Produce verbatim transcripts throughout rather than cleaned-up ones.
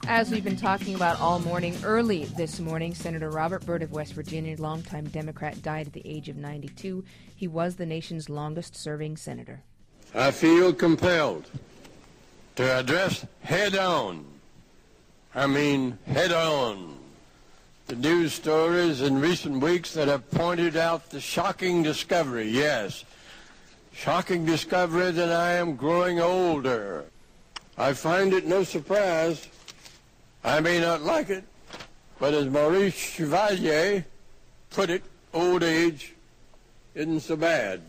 As we've been talking about all morning, early this morning, Senator Robert Byrd of West Virginia, longtime Democrat, died at the age of ninety-two. He was the nation's longest-serving senator. I feel compelled to address head-on, I mean head-on, the news stories in recent weeks that have pointed out the shocking discovery, yes, shocking discovery that I am growing older. I find it no surprise. I may not like it, but as Maurice Chevalier put it, old age isn't so bad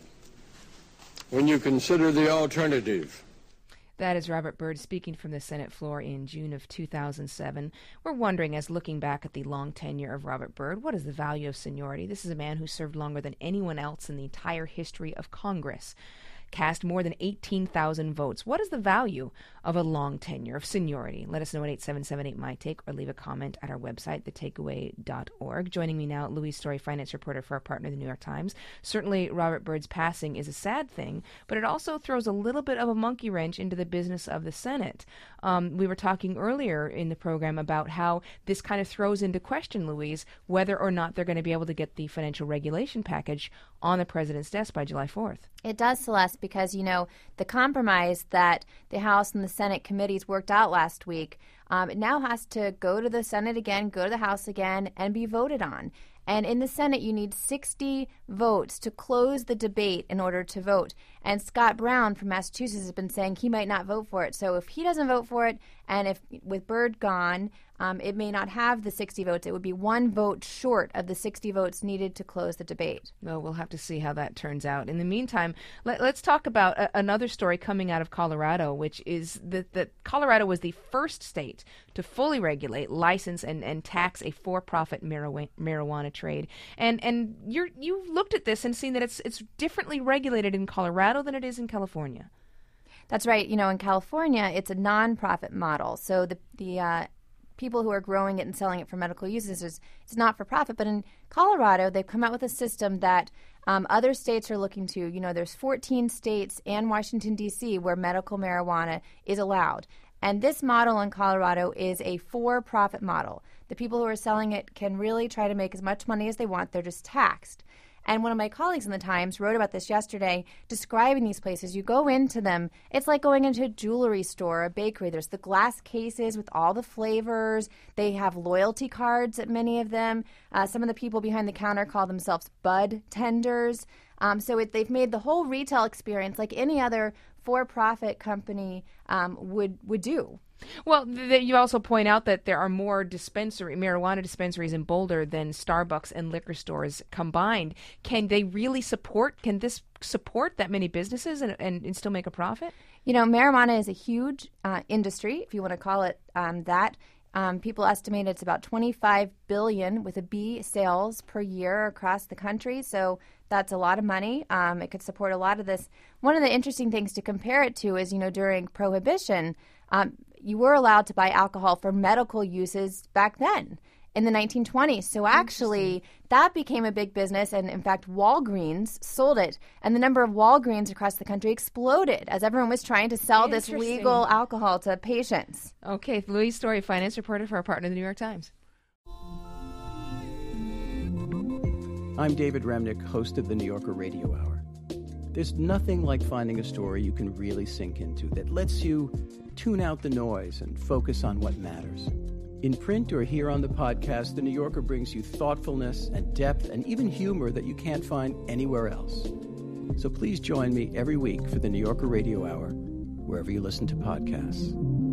when you consider the alternative. That is Robert Byrd speaking from the Senate floor in June of two thousand seven. We're wondering, as looking back at the long tenure of Robert Byrd, what is the value of seniority? This is a man who served longer than anyone else in the entire history of Congress, cast more than eighteen thousand votes. What is the value of a long tenure, of seniority? Let us know at eight seven seven eight, M Y Take or leave a comment at our website, the takeaway dot org. Joining me now, Louise Story, finance reporter for our partner, the New York Times. Certainly, Robert Byrd's passing is a sad thing, but it also throws a little bit of a monkey wrench into the business of the Senate. Um, we were talking earlier in the program about how this kind of throws into question, Louise, whether or not they're going to be able to get the financial regulation package on the president's desk by July fourth. It does, Celeste, because, you know, the compromise that the House and the Senate committees worked out last week, um, it now has to go to the Senate again, go to the House again, and be voted on. And in the Senate, you need sixty votes to close the debate in order to vote. And Scott Brown from Massachusetts has been saying he might not vote for it. So if he doesn't vote for it, and if with Byrd gone, um, it may not have the sixty votes. It would be one vote short of the sixty votes needed to close the debate. Well, we'll have to see how that turns out. In the meantime, let, let's talk about a, another story coming out of Colorado, which is that, that Colorado was the first state to fully regulate, license, and, and tax a for-profit marijuana, marijuana trade. And and you're you've looked at this and seen that it's it's differently regulated in Colorado than it is in California. That's right. You know, in California, it's a nonprofit model. So the the uh, people who are growing it and selling it for medical uses, is, it's not for profit. But in Colorado, they've come out with a system that um, other states are looking to. You know, there's fourteen states and Washington, D C, where medical marijuana is allowed. And this model in Colorado is a for-profit model. The people who are selling it can really try to make as much money as they want. They're just taxed. And one of my colleagues in the Times wrote about this yesterday, describing these places. You go into them, it's like going into a jewelry store, a bakery. There's the glass cases with all the flavors. They have loyalty cards at many of them. Uh, some of the people behind the counter call themselves bud tenders. Um, so it, they've made the whole retail experience like any other for-profit company um, would would do. Well, th- you also point out that there are more dispensary marijuana dispensaries in Boulder than Starbucks and liquor stores combined. Can they really support, can this support that many businesses and, and, and still make a profit? You know, marijuana is a huge uh, industry, if you want to call it um, that. Um, people estimate it's about twenty-five billion dollars with a B sales per year across the country. So that's a lot of money. Um, it could support a lot of this. One of the interesting things to compare it to is, you know, during Prohibition, um, you were allowed to buy alcohol for medical uses back then in the nineteen twenties. So actually, that became a big business. And in fact, Walgreens sold it. And the number of Walgreens across the country exploded as everyone was trying to sell this legal alcohol to patients. Okay, Louise Story, finance reporter for our partner, the New York Times. I'm David Remnick, host of the New Yorker Radio Hour. There's nothing like finding a story you can really sink into that lets you tune out the noise and focus on what matters. In print or here on the podcast, The New Yorker brings you thoughtfulness and depth and even humor that you can't find anywhere else. So please join me every week for The New Yorker Radio Hour, wherever you listen to podcasts.